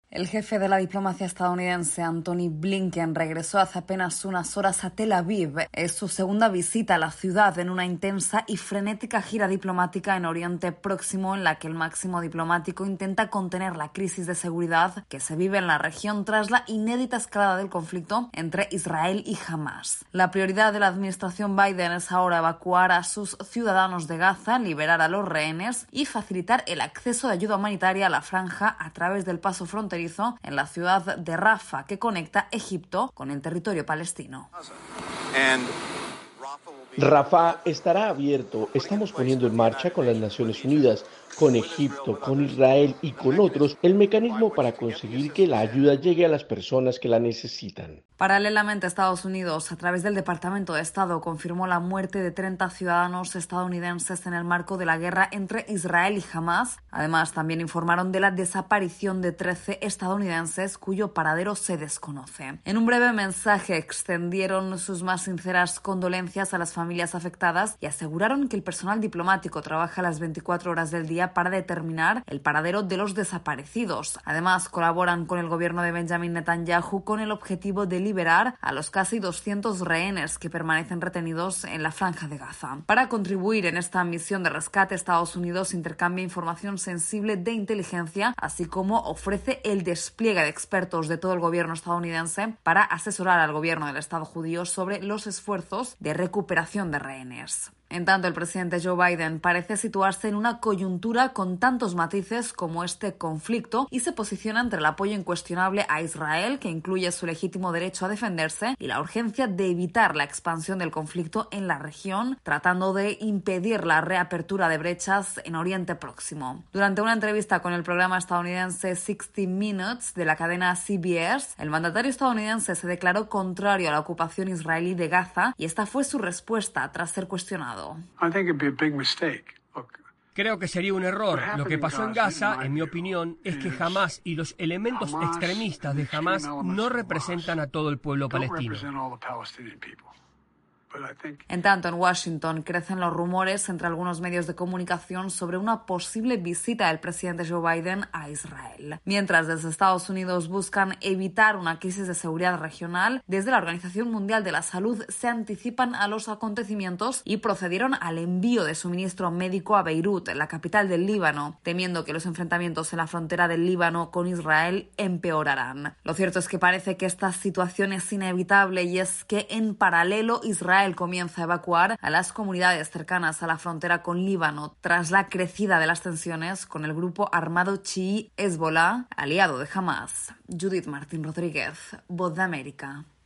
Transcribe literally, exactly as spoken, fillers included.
El jefe de la diplomacia estadounidense, Antony Blinken, regresó hace apenas unas horas a Tel Aviv. Es su segunda visita a la ciudad en una intensa y frenética gira diplomática en Oriente Próximo, en la que el máximo diplomático intenta contener la crisis de seguridad que se vive en la región tras la inédita escalada del conflicto entre Israel y Hamas. La prioridad de la administración Biden es ahora evacuar a sus ciudadanos de Gaza, liberar a los rehenes y facilitar el acceso de ayuda humanitaria a la franja a través del paso fronterizo en la ciudad de Rafah, que conecta Egipto con el territorio palestino. Rafah estará abierto. Estamos poniendo en marcha con las Naciones Unidas, con Egipto, con Israel y con otros el mecanismo para conseguir que la ayuda llegue a las personas que la necesitan. Paralelamente, Estados Unidos, a través del Departamento de Estado, confirmó la muerte de treinta ciudadanos estadounidenses en el marco de la guerra entre Israel y Hamas. Además, también informaron de la desaparición de trece estadounidenses cuyo paradero se desconoce. En un breve mensaje extendieron sus más sinceras condolencias a las familias afectadas y aseguraron que el personal diplomático trabaja las veinticuatro horas del día para determinar el paradero de los desaparecidos. Además, colaboran con el gobierno de Benjamin Netanyahu con el objetivo de liberar a los casi doscientos rehenes que permanecen retenidos en la franja de Gaza. Para contribuir en esta misión de rescate, Estados Unidos intercambia información sensible de inteligencia, así como ofrece el despliegue de expertos de todo el gobierno estadounidense para asesorar al gobierno del Estado judío sobre los esfuerzos de recuperación de rehenes. En tanto, el presidente Joe Biden parece situarse en una coyuntura con tantos matices como este conflicto y se posiciona entre el apoyo incuestionable a Israel, que incluye su legítimo derecho a defenderse, y la urgencia de evitar la expansión del conflicto en la región, tratando de impedir la reapertura de brechas en Oriente Próximo. Durante una entrevista con el programa estadounidense sixty minutes de la cadena C B S, el mandatario estadounidense se declaró contrario a la ocupación israelí de Gaza y esta fue su respuesta tras ser cuestionado. Creo que sería un error. Lo que pasó en Gaza, en mi opinión, es que Hamas y los elementos extremistas de Hamas no representan a todo el pueblo palestino. En tanto, en Washington crecen los rumores entre algunos medios de comunicación sobre una posible visita del presidente Joe Biden a Israel. Mientras desde Estados Unidos buscan evitar una crisis de seguridad regional, desde la Organización Mundial de la Salud se anticipan a los acontecimientos y procedieron al envío de suministro médico a Beirut, la capital del Líbano, temiendo que los enfrentamientos en la frontera del Líbano con Israel empeorarán. Lo cierto es que parece que esta situación es inevitable y es que en paralelo Israel comienza a evacuar a las comunidades cercanas a la frontera con Líbano tras la crecida de las tensiones con el grupo armado chií Hezbollah, aliado de Hamas. Judith Martín Rodríguez, Voz de América.